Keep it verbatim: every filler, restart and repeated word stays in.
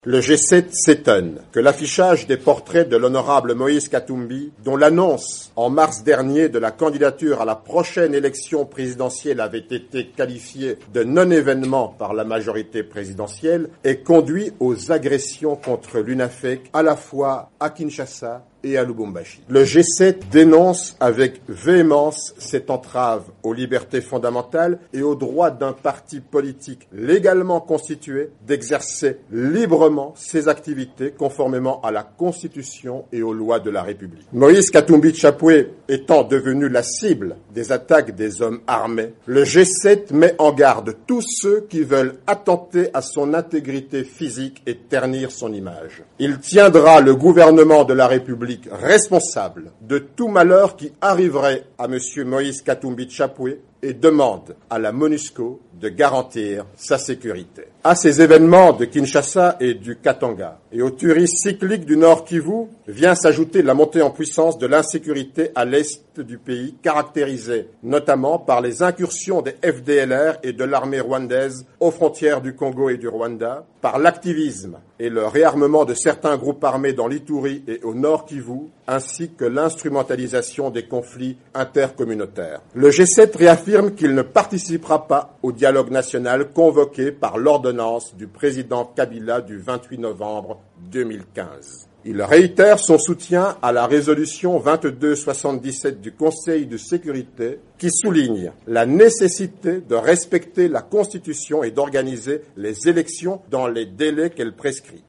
Le G sept s'étonne que l'affichage des portraits de l'honorable Moïse Katumbi, dont l'annonce en mars dernier de la candidature à la prochaine élection présidentielle avait été qualifiée de non-événement par la majorité présidentielle, ait conduit aux agressions contre l'UNAFEC à la fois à Kinshasa et à Lubumbashi. Le G sept dénonce avec véhémence cette entrave aux libertés fondamentales et au droit d'un parti politique légalement constitué d'exercer librement ses activités conformément à la Constitution et aux lois de la République. Moïse Katumbi Tchapoué étant devenu la cible des attaques des hommes armés, le G sept met en garde tous ceux qui veulent attenter à son intégrité physique et ternir son image. Il tiendra le gouvernement de la République responsable de tout malheur qui arriverait à M. Moïse Katumbi Tchapoué et demande à la MONUSCO de garantir sa sécurité. À ces événements de Kinshasa et du Katanga et aux tueries cycliques du Nord Kivu vient s'ajouter la montée en puissance de l'insécurité à l'est du pays, caractérisée notamment par les incursions des F D L R et de l'armée rwandaise aux frontières du Congo et du Rwanda, par l'activisme et le réarmement de certains groupes armés dans l'Ituri et au Nord Kivu, ainsi que l'instrumentalisation des conflits intercommunautaires. Le G sept réaffirme qu'il ne participera pas au dialogue national convoqué par l'ordonnance du président Kabila du vingt-huit novembre deux mille quinze. Il réitère son soutien à la résolution vingt-deux soixante-dix-sept du Conseil de sécurité qui souligne la nécessité de respecter la Constitution et d'organiser les élections dans les délais qu'elle prescrit.